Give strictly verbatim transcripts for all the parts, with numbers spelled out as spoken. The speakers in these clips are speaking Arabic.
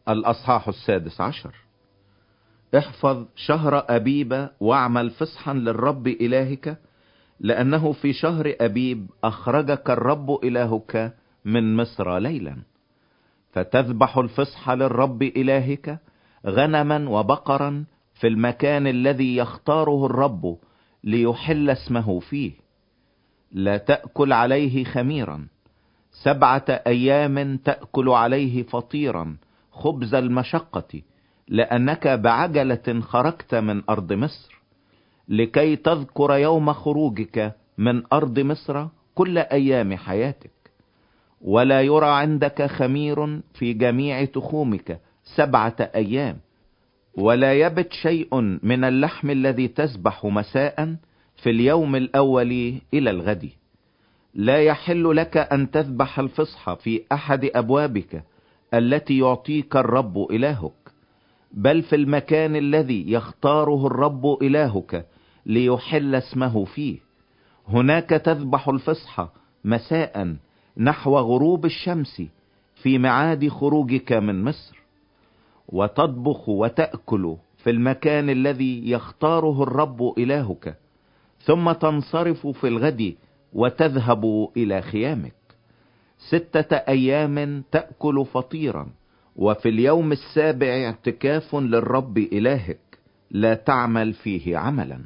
الأصحاح السادس عشر. احفظ شهر أبيب واعمل فصحا للرب إلهك، لأنه في شهر أبيب أخرجك الرب إلهك من مصر ليلا. فتذبح الفصح للرب إلهك غنما وبقرا في المكان الذي يختاره الرب ليحل اسمه فيه. لا تأكل عليه خميرا، سبعة أيام تأكل عليه فطيرا خبز المشقة، لأنك بعجلة خرجت من أرض مصر، لكي تذكر يوم خروجك من أرض مصر كل أيام حياتك. ولا يرى عندك خمير في جميع تخومك سبعة أيام، ولا يبت شيء من اللحم الذي تذبح مساء في اليوم الأول إلى الغد. لا يحل لك أن تذبح الفصح في أحد أبوابك التي يعطيك الرب إلهك، بل في المكان الذي يختاره الرب إلهك ليحل اسمه فيه. هناك تذبح الفصح مساء نحو غروب الشمس في معاد خروجك من مصر، وتطبخ وتأكل في المكان الذي يختاره الرب إلهك، ثم تنصرف في الغد وتذهب إلى خيامك. ستة أيام تأكل فطيرا، وفي اليوم السابع اعتكاف للرب إلهك، لا تعمل فيه عملا.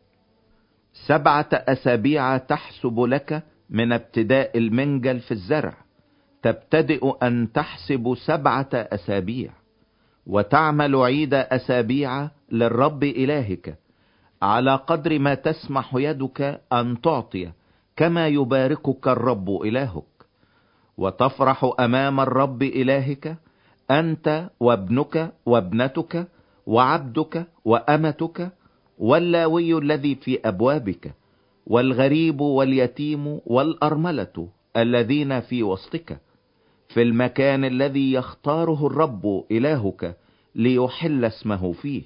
سبعة أسابيع تحسب لك من ابتداء المنجل في الزرع، تبتدئ أن تحسب سبعة أسابيع، وتعمل عيد أسابيع للرب إلهك على قدر ما تسمح يدك أن تعطي، كما يباركك الرب إلهك. وتفرح أمام الرب إلهك أنت وابنك وابنتك وعبدك وأمتك واللاوي الذي في أبوابك والغريب واليتيم والأرملة الذين في وسطك، في المكان الذي يختاره الرب إلهك ليحل اسمه فيه.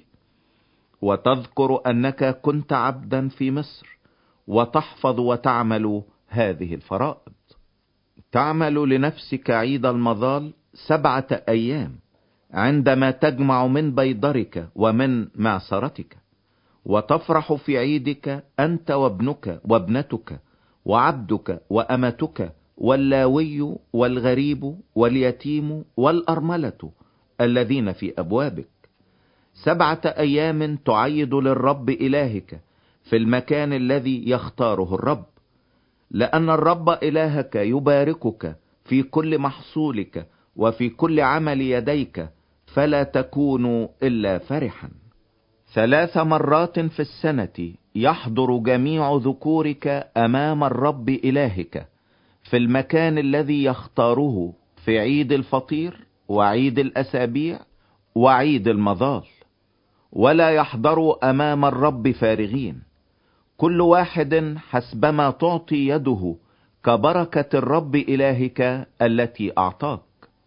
وتذكر أنك كنت عبدا في مصر، وتحفظ وتعمل هذه الفرائض. تعمل لنفسك عيد المظال سبعة أيام عندما تجمع من بيضرك ومن معصرتك. وتفرح في عيدك أنت وابنك وابنتك وعبدك وأمتك واللاوي والغريب واليتيم والأرملة الذين في أبوابك. سبعة أيام تعيد للرب إلهك في المكان الذي يختاره الرب، لأن الرب إلهك يباركك في كل محصولك وفي كل عمل يديك، فلا تكون إلا فرحا. ثلاث مرات في السنة يحضر جميع ذكورك أمام الرب إلهك في المكان الذي يختاره في عيد الفطير وعيد الأسابيع وعيد المظال، ولا يحضروا أمام الرب فارغين، كل واحد حسبما تعطي يده كبركة الرب إلهك التي أعطاك.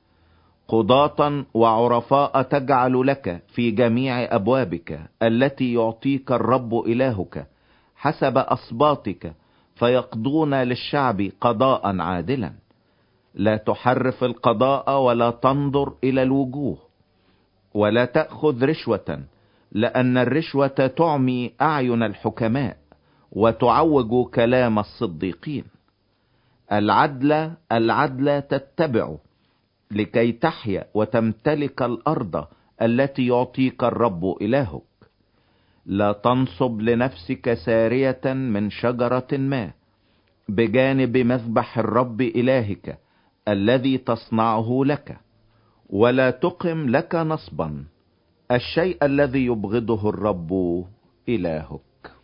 قضاة وعرفاء تجعل لك في جميع أبوابك التي يعطيك الرب إلهك حسب أصباطك، فيقضون للشعب قضاء عادلا. لا تحرف القضاء ولا تنظر إلى الوجوه، ولا تأخذ رشوة، لأن الرشوة تعمي أعين الحكماء وتعوج كلام الصديقين. العدل العدل تتبع، لكي تحيا وتمتلك الأرض التي يعطيك الرب إلهك. لا تنصب لنفسك سارية من شجرة ما بجانب مذبح الرب إلهك الذي تصنعه لك، ولا تقم لك نصبا، الشيء الذي يبغضه الرب إلهك.